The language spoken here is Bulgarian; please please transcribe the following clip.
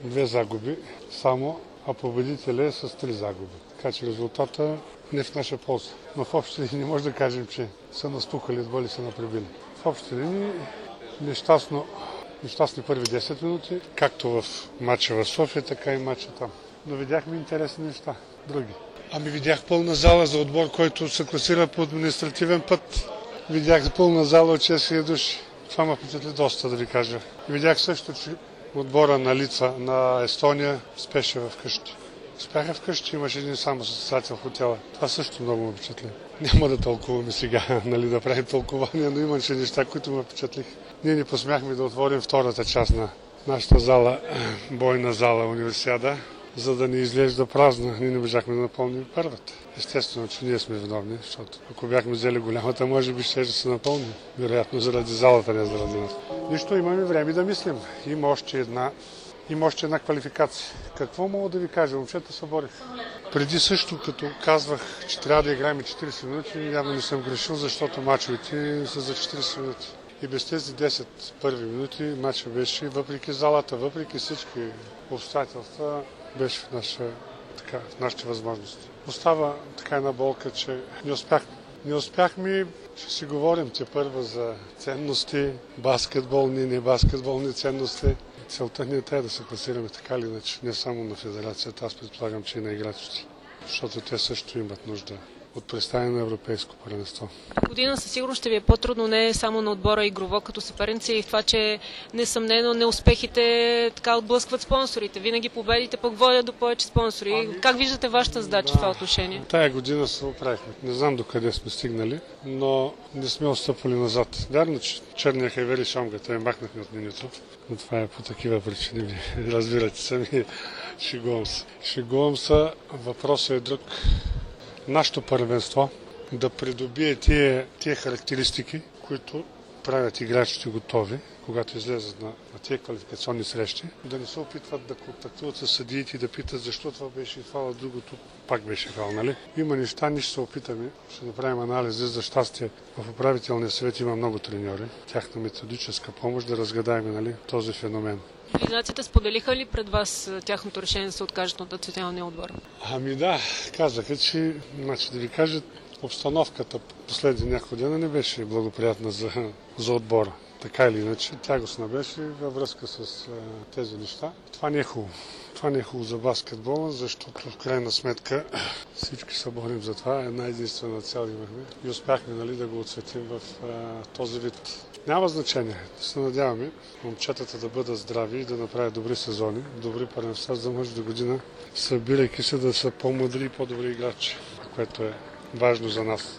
2 загуби само, а победителя е с 3 загуби. Така че резултата не в наша полза. Но в общи линии не може да кажем, че са настукали отбор и са напребили. В общи линии нещастни първи 10 минути, както в матча в София, така и матча там. Но видяхме интересни неща, други. Видях пълна зала за отбор, който се класира по административен път. Видях пълна зала от 6000 души. Това ме впечатли доста, да ви кажа. Видях също, че отбора на Литва, на Естония спеше вкъщи. Спяха вкъщи, имаше един само състезател в хотела. Това също много ме впечатли. Няма да тълкуваме сега, да правим тълкования, но имаше неща, които ме впечатлих. Ние ни посмяхме да отворим втората част на нашата зала, бойна зала Универсиада, за да не изглежда празна. Ние не можахме да напълним първата. Естествено, че ние сме виновни, защото ако бяхме взели голямата, може би ще се напълни. Вероятно заради залата, не заради нас. Нищо, имаме време да мислим. Има още една квалификация. Какво мога да ви кажа? Момчета се борих. Преди също, като казвах, че трябва да играем 40 минути, явно не съм грешил, защото мачовете са за 40 минути. И без тези 10 първи минути мачът беше, въпреки залата, въпреки всички обстоятелства, беше в нашите възможности. Остава така една болка, че не успяхме, ще си говорим тепърва за ценности, баскетболни, не баскетболни ценности. Целта не е да се класираме така или иначе, не само на федерацията, аз предполагам, че и на играчите, защото те също имат нужда от представяне на европейско първенство. Година със сигурност ще ви е по-трудно не само на отбора игрово като съперници, и в това, че несъмнено неуспехите така отблъскват спонсорите. Винаги победите пък водят до повече спонсори. Как виждате вашата задача в това отношение? Тая година се оправихме. Не знам докъде сме стигнали, но не сме отстъпали назад. Вярно, че черния Хайвери Шомга, те махнахме от менюто, но това е по такива причини. Разбирате сами, шегувам се. Въпросът е друг. Нашето първенство да придобие тия характеристики, които правят играчите готови, когато излезат на тези квалификационни срещи, да не се опитват да контактуват с съдиите и да питат защо това беше и това, другото пак беше фал, нали? Има неща, ние ще се опитаме, ще направим анализи. За щастие в управителния съвет има много треньори, тяхна методическа помощ да разгадаем, нали, този феномен. Организацията споделиха ли пред вас тяхното решение да се откажат от националния отбор? Да, казаха, че, да ви кажа, обстановката последните няколко дена не беше благоприятна за отбора. Така или иначе, тягостна беше във връзка с тези неща. Това не е хубаво. Това не е хубаво за баскетбола, защото в крайна сметка всички се борим за това. Една единствена цел имахме и успяхме, да го отсветим в този вид. Няма значение. Се надяваме момчетата да бъдат здрави и да направят добри сезони, добри първенства, за да може до година, събирайки се, да са по-мъдри и по-добри играчи, което е важно за нас.